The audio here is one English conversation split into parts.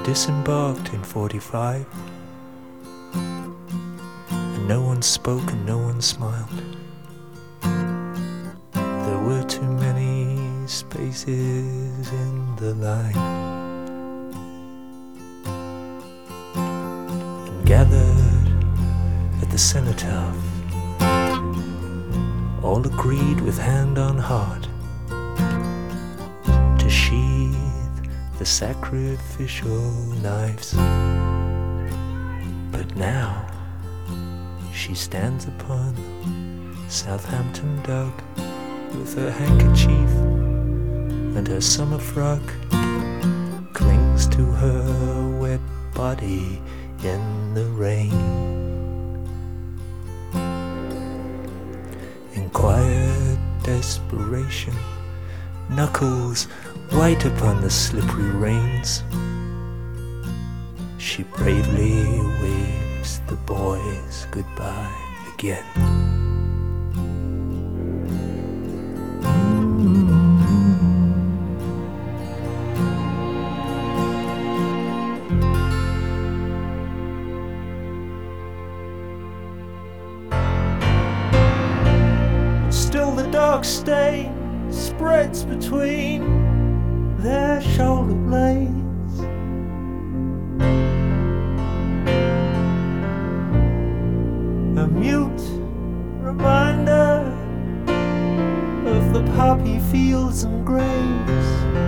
disembarked in 45, and no one spoke and no one smiled. There were too many spaces in the line. And gathered at the cenotaph, all agreed with hand on heart to sheathe the sacrificial knives. But now she stands upon Southampton Dock with her handkerchief and her summer frock, clings to her wet body in the rain. In quiet desperation, knuckles white upon the slippery reins, she bravely waves the boys goodbye again. Still the dark stain spreads between their shoulder blades. A mute reminder of the poppy fields and graves.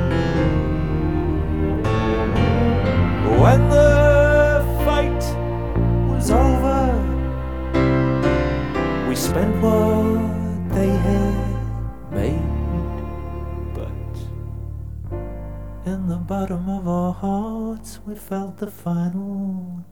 When the fight was over, we spent what they had made, but in the bottom of our hearts we felt the final